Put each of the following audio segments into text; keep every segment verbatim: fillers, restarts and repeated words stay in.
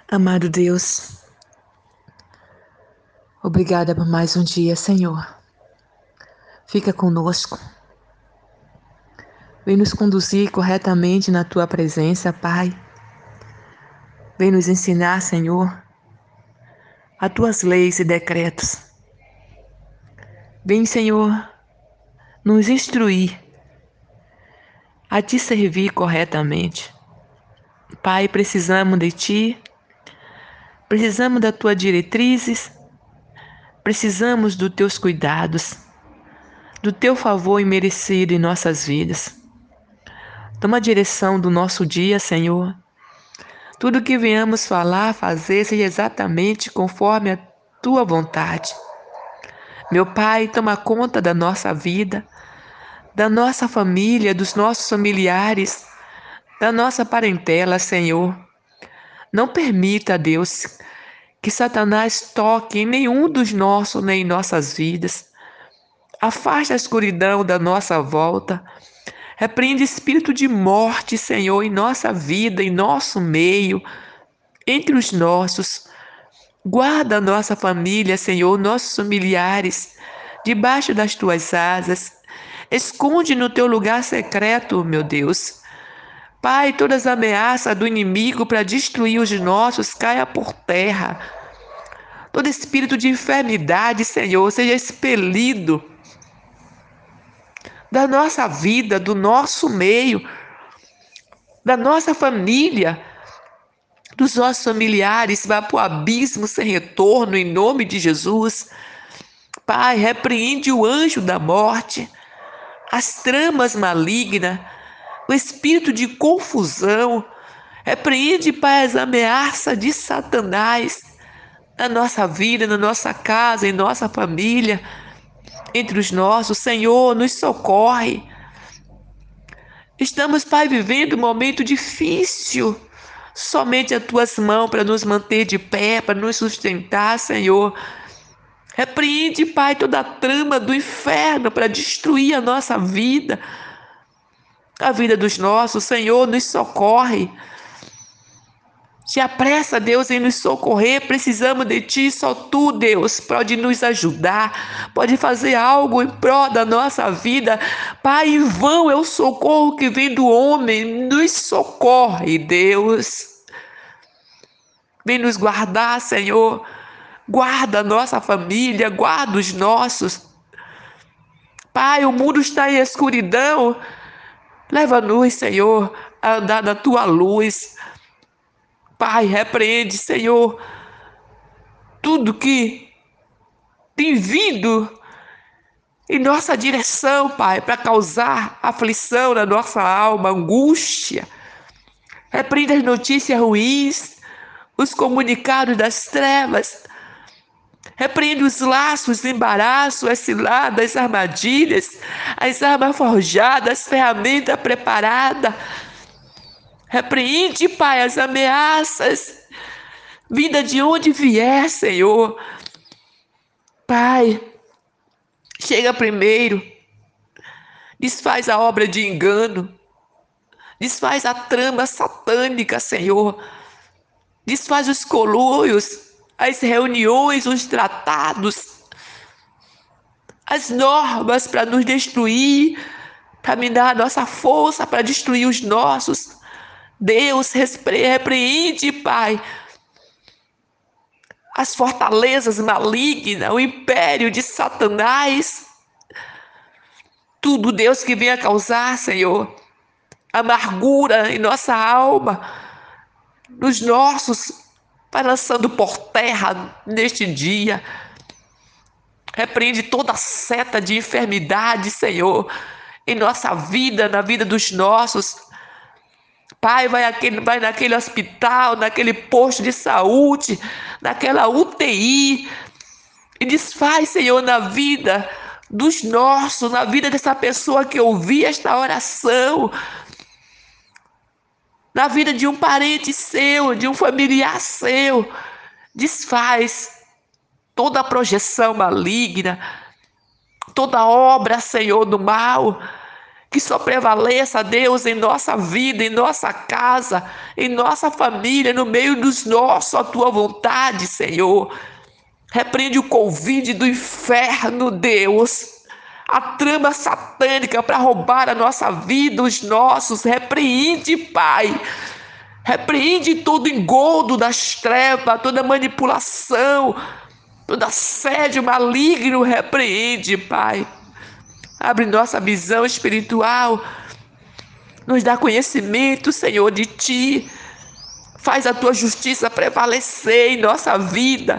Amado Deus, obrigada por mais um dia, Senhor. Fica conosco. Vem nos conduzir corretamente na Tua presença, Pai. Vem nos ensinar, Senhor, as Tuas leis e decretos. Vem, Senhor, nos instruir a Te servir corretamente. Pai, precisamos de Ti, precisamos das Tuas diretrizes, precisamos dos Teus cuidados, do Teu favor imerecido em nossas vidas. Toma a direção do nosso dia, Senhor. Tudo que venhamos falar, fazer, seja exatamente conforme a Tua vontade. Meu Pai, toma conta da nossa vida, da nossa família, dos nossos familiares, da nossa parentela, Senhor. Não permita, Deus, que Satanás toque em nenhum dos nossos nem em nossas vidas. Afaste a escuridão da nossa volta. Repreende espírito de morte, Senhor, em nossa vida, em nosso meio, entre os nossos. Guarda a nossa família, Senhor, nossos familiares, debaixo das Tuas asas. Esconde no Teu lugar secreto, meu Deus. Pai, todas as ameaças do inimigo para destruir os nossos caia por terra. Todo espírito de enfermidade, Senhor, seja expelido da nossa vida, do nosso meio, da nossa família, dos nossos familiares, vá para o abismo sem retorno, em nome de Jesus. Pai, repreende o anjo da morte, as tramas malignas, o espírito de confusão. Repreende, Pai, as ameaças de Satanás na nossa vida, na nossa casa, em nossa família, entre os nossos. Senhor, nos socorre. Estamos, Pai, vivendo um momento difícil. Somente as Tuas mãos para nos manter de pé, para nos sustentar, Senhor. Repreende, Pai, toda a trama do inferno para destruir a nossa vida, a vida dos nossos. Senhor, nos socorre. Se apressa, Deus, em nos socorrer. Precisamos de Ti. Só Tu, Deus, pode nos ajudar, pode fazer algo em prol da nossa vida. Pai, em vão é o socorro que vem do homem. Nos socorre, Deus. Vem nos guardar, Senhor. Guarda a nossa família, guarda os nossos. Pai, o mundo está em escuridão. Leva-nos, Senhor, a andar na Tua luz. Pai, repreende, Senhor, tudo que tem vindo em nossa direção, Pai, para causar aflição na nossa alma, angústia. Repreende as notícias ruins, os comunicados das trevas. Repreende os laços, embaraços, as ciladas, as armadilhas, as armas forjadas, as ferramentas preparadas. Repreende, Pai, as ameaças, vinda de onde vier, Senhor. Pai, chega primeiro, desfaz a obra de engano, desfaz a trama satânica, Senhor. Desfaz os colúrios, as reuniões, os tratados, as normas para nos destruir, para minar a nossa força, para destruir os nossos. Deus, repreende, Pai, as fortalezas malignas, o império de Satanás. Tudo, Deus, que venha causar, Senhor, amargura em nossa alma, nos nossos, vai lançando por terra neste dia. Repreende toda seta de enfermidade, Senhor, em nossa vida, na vida dos nossos. Pai, vai, aquele, vai naquele hospital, naquele posto de saúde, naquela U T I, e desfaz, Senhor, na vida dos nossos, na vida dessa pessoa que ouviu esta oração, na vida de um parente seu, de um familiar seu. Desfaz toda a projeção maligna, toda obra, Senhor, do mal, que só prevaleça, Deus, em nossa vida, em nossa casa, em nossa família, no meio dos nossos, a tua vontade, Senhor. Repreende o convite do inferno, Deus, a trama satânica para roubar a nossa vida, os nossos. Repreende, Pai. Repreende todo engodo das trevas, toda manipulação, todo assédio maligno. Repreende, Pai. Abre nossa visão espiritual, nos dá conhecimento, Senhor, de Ti. Faz a Tua justiça prevalecer em nossa vida.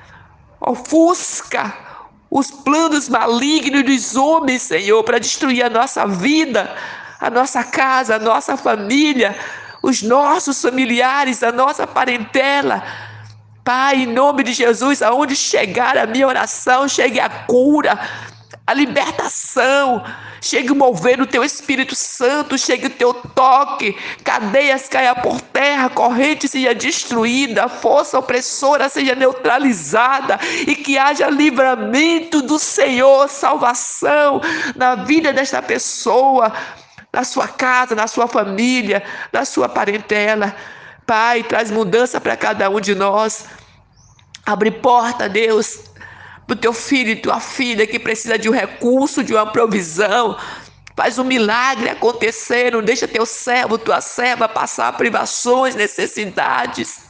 Ofusca os planos malignos dos homens, Senhor, para destruir a nossa vida, a nossa casa, a nossa família, os nossos familiares, a nossa parentela. Pai, em nome de Jesus, aonde chegar a minha oração, chegue a cura, a libertação, chegue o mover do Teu Espírito Santo, chegue o Teu toque, cadeias caia por terra, corrente seja destruída, força opressora seja neutralizada e que haja livramento do Senhor, salvação na vida desta pessoa, na sua casa, na sua família, na sua parentela. Pai, traz mudança para cada um de nós. Abre porta, Deus, para o teu filho e tua filha que precisa de um recurso, de uma provisão. Faz um milagre acontecer, não deixa teu servo, tua serva passar privações, necessidades.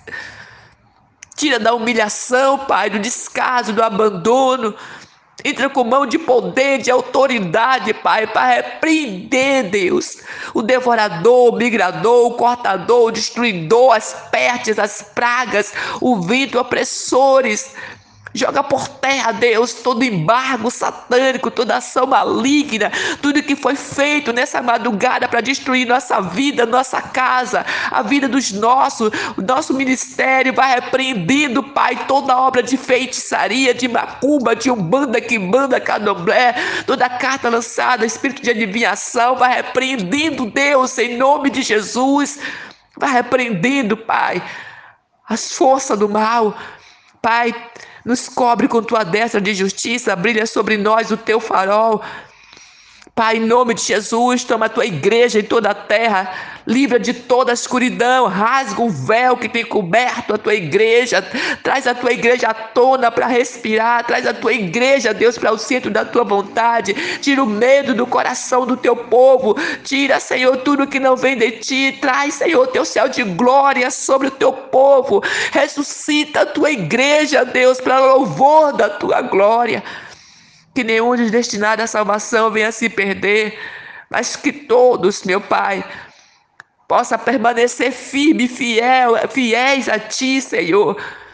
Tira da humilhação, Pai, do descaso, do abandono. Entra com mão de poder, de autoridade, Pai, para repreender, Deus, o devorador, o migrador, o cortador, o destruidor, as pestes, as pragas, o vento, opressores. Joga por terra, Deus, todo embargo satânico, toda ação maligna, tudo que foi feito nessa madrugada para destruir nossa vida, nossa casa, a vida dos nossos, o nosso ministério. Vai repreendendo, Pai, toda obra de feitiçaria, de macumba, de umbanda, quimbanda, candomblé, toda carta lançada, espírito de adivinhação. Vai repreendendo, Deus, em nome de Jesus. Vai repreendendo, Pai, as forças do mal. Pai, nos cobre com tua destra de justiça, brilha sobre nós o teu farol. Pai, em nome de Jesus, toma a tua igreja em toda a terra, livra de toda a escuridão, rasga o véu que tem coberto a tua igreja, traz a tua igreja à tona para respirar, traz a tua igreja, Deus, para o centro da tua vontade, tira o medo do coração do teu povo, tira, Senhor, tudo que não vem de ti, traz, Senhor, teu céu de glória sobre o teu povo, ressuscita a tua igreja, Deus, para louvor da tua glória. Que nenhum destinado à salvação venha se perder, mas que todos, meu Pai, possa permanecer firme, fiel, fiéis a Ti, Senhor,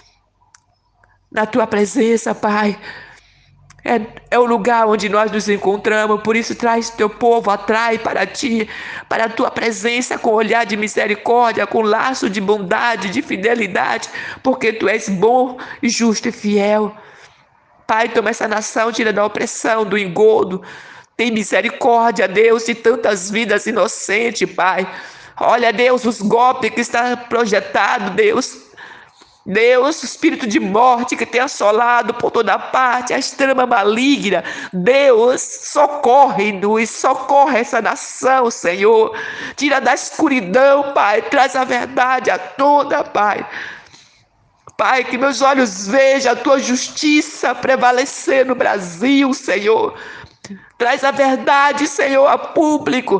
na Tua presença, Pai. É, é o lugar onde nós nos encontramos, por isso traz Teu povo, atrai para Ti, para a Tua presença com olhar de misericórdia, com laço de bondade, de fidelidade, porque Tu és bom, justo e fiel. Pai, toma essa nação, tira da opressão, do engodo. Tem misericórdia, Deus, de tantas vidas inocentes, Pai. Olha, Deus, os golpes que está projetado, Deus. Deus, o espírito de morte que tem assolado por toda parte, a extrema maligna. Deus, socorre-nos, socorre essa nação, Senhor. Tira da escuridão, Pai, traz a verdade a toda, Pai. Pai, que meus olhos vejam a Tua justiça prevalecer no Brasil, Senhor. Traz a verdade, Senhor, a público.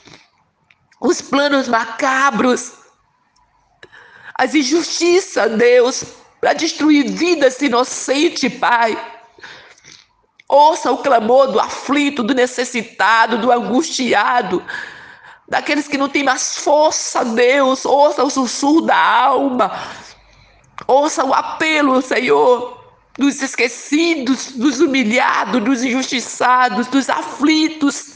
Os planos macabros, as injustiças, Deus, para destruir vidas inocentes, Pai. Ouça o clamor do aflito, do necessitado, do angustiado, daqueles que não têm mais força, Deus. Ouça o sussurro da alma. Ouça o apelo, Senhor, dos esquecidos, dos humilhados, dos injustiçados, dos aflitos.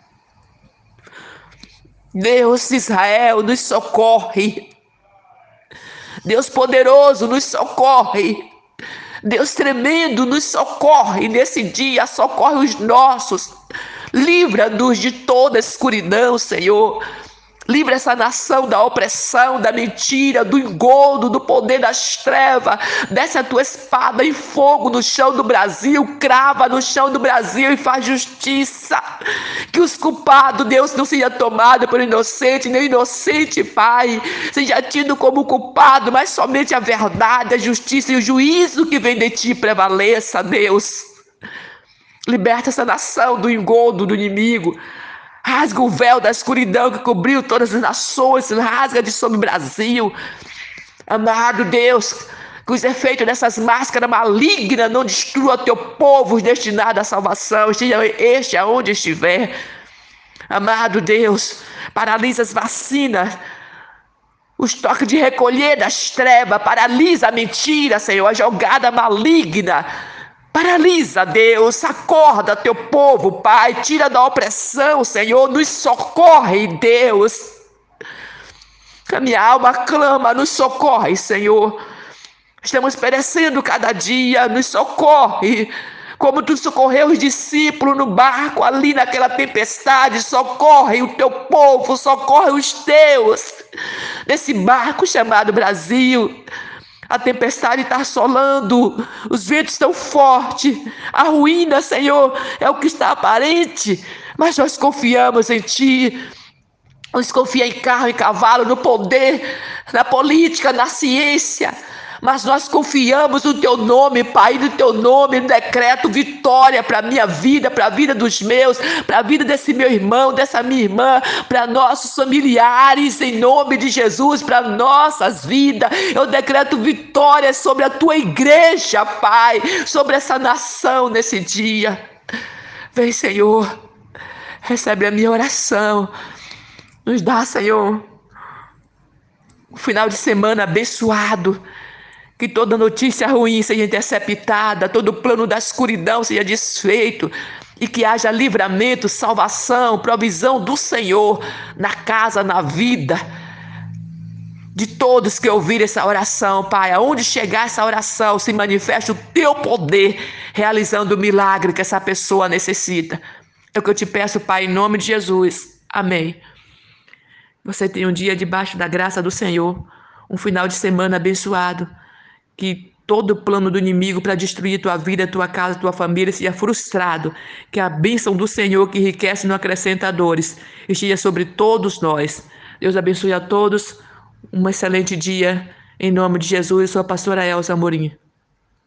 Deus de Israel, nos socorre. Deus poderoso, nos socorre. Deus tremendo, nos socorre nesse dia, socorre os nossos. Livra-nos de toda escuridão, Senhor. Livra essa nação da opressão, da mentira, do engodo, do poder das trevas. Desce a tua espada em fogo no chão do Brasil, crava no chão do Brasil e faz justiça. Que os culpados, Deus, não seja tomado por inocente, nem inocente, Pai, seja tido como culpado, mas somente a verdade, a justiça e o juízo que vem de ti prevaleça, Deus. Liberta essa nação do engodo do inimigo. Rasga o véu da escuridão que cobriu todas as nações, rasga de sobre o Brasil. Amado Deus, que os efeitos dessas máscaras malignas não destruam teu povo destinado à salvação, esteja este aonde estiver. Amado Deus, paralisa as vacinas, os toques de recolher das trevas, paralisa a mentira, Senhor, a jogada maligna. Paralisa, Deus, acorda teu povo, Pai, tira da opressão, Senhor, nos socorre, Deus. A minha alma clama, nos socorre, Senhor. Estamos perecendo cada dia, nos socorre. Como tu socorreu os discípulos no barco ali naquela tempestade, socorre o teu povo, socorre os teus, nesse barco chamado Brasil. A tempestade está assolando, os ventos estão fortes, a ruína, Senhor, é o que está aparente, mas nós confiamos em Ti. Nós confiamos em carro e cavalo, no poder, na política, na ciência, mas nós confiamos no Teu nome, Pai, no Teu nome, no decreto vitória para a minha vida, para a vida dos meus, para a vida desse meu irmão, dessa minha irmã, para nossos familiares, em nome de Jesus, para nossas vidas. Eu decreto vitória sobre a Tua igreja, Pai, sobre essa nação nesse dia. Vem, Senhor, recebe a minha oração. Nos dá, Senhor, um final de semana abençoado. Que toda notícia ruim seja interceptada, todo plano da escuridão seja desfeito e que haja livramento, salvação, provisão do Senhor na casa, na vida de todos que ouvirem essa oração, Pai. Aonde chegar essa oração, se manifesta o Teu poder, realizando o milagre que essa pessoa necessita. É o que eu te peço, Pai, em nome de Jesus. Amém. Você tem um dia debaixo da graça do Senhor, um final de semana abençoado. Que todo plano do inimigo para destruir tua vida, tua casa, tua família seja frustrado. Que a bênção do Senhor, que enriquece e não acrescenta dores, esteja sobre todos nós. Deus abençoe a todos. Um excelente dia. Em nome de Jesus, eu sou a pastora Elza Amorim.